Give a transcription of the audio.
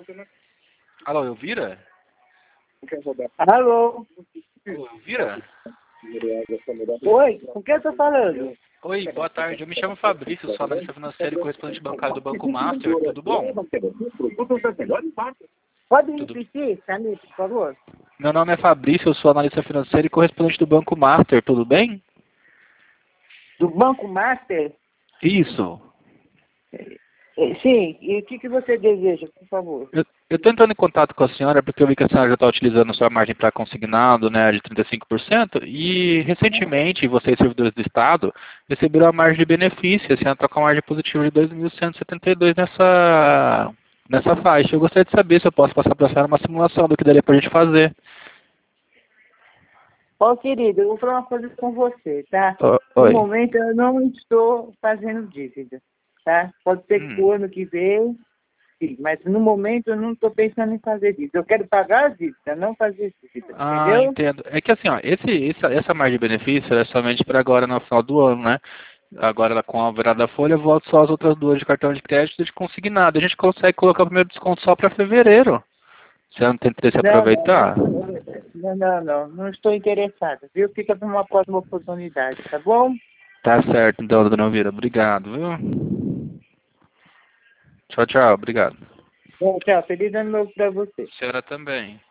Alô, Elvira? Alô? Alô, Elvira? Oi, com quem eu tô falando? Oi, boa tarde. Eu me chamo Fabrício, sou analista financeiro e correspondente bancário do Banco Master. Tudo bom? Pode Tudo... repetir, Camille, por favor? Meu nome é Fabrício, eu sou analista financeiro e correspondente do Banco Master. Tudo bem? Do Banco Master? Isso. Sim, e o que você deseja, por favor? Eu estou entrando em contato com a senhora porque eu vi que a senhora já está utilizando a sua margem para consignado, né, de 35%, e recentemente vocês, servidores do Estado, receberam a margem de benefício, a senhora está com a margem positiva de 2.172 nessa faixa. Eu gostaria de saber se eu posso passar para a senhora uma simulação do que daria para a gente fazer. Ó, querido, eu vou falar uma coisa com você, tá? No Oi. momento eu não estou fazendo dívida, tá? Pode ser que o ano que vem, sim, mas no momento eu não estou pensando em fazer dívida. Eu quero pagar a dívida, não fazer dívida, Ah, entendeu? entendo. É que assim, ó, essa margem de benefício é somente para agora no final do ano, né? Agora com a virada da folha, volta só as outras duas de cartão de crédito e de consignado. A gente consegue colocar o primeiro desconto só para fevereiro. Você não tem interesse em aproveitar? Não estou interessada, viu? Fica para uma próxima oportunidade, tá bom? Tá certo, então, dona Elvira. Obrigado, viu? Tchau, tchau. Obrigado. Bom, tchau, feliz ano novo para você. Senhora também.